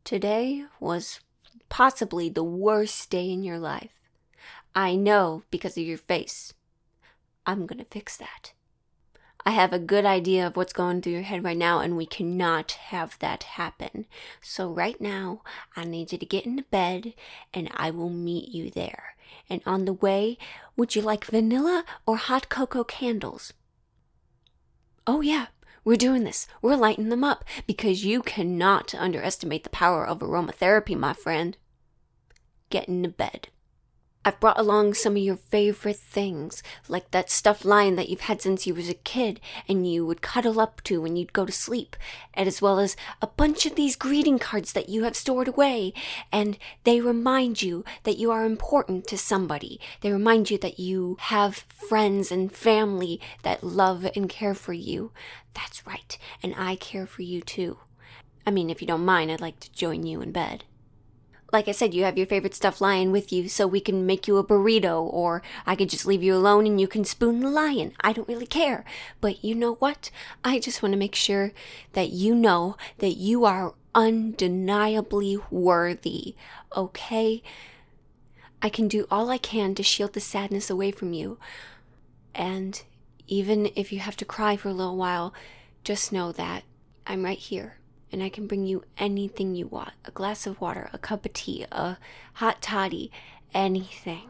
Today was possibly the worst day in your life. I know because of your face. I'm gonna fix that. I have a good idea of what's going through your head right now, and we cannot have that happen. So right now, I need you to get into bed, and I will meet you there. And on the way, would you like vanilla or hot cocoa candles? Oh yeah, we're doing this. We're lighting them up because you cannot underestimate the power of aromatherapy, my friend. Get into bed. I've brought along some of your favorite things, like that stuffed lion that you've had since you was a kid and you would cuddle up to when you'd go to sleep, and as well as a bunch of these greeting cards that you have stored away, and they remind you that you are important to somebody. They remind you that you have friends and family that love and care for you. That's right, and I care for you too. I mean, if you don't mind, I'd like to join you in bed. Like I said, you have your favorite stuffed lion with you, so we can make you a burrito, or I could just leave you alone and you can spoon the lion. I don't really care. But you know what? I just want to make sure that you know that you are undeniably worthy, okay? I can do all I can to shield the sadness away from you. And even if you have to cry for a little while, just know that I'm right here. And I can bring you anything you want. A glass of water, a cup of tea, a hot toddy, anything.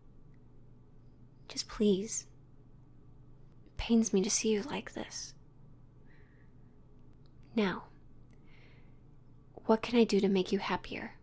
Just please. It pains me to see you like this. Now, what can I do to make you happier?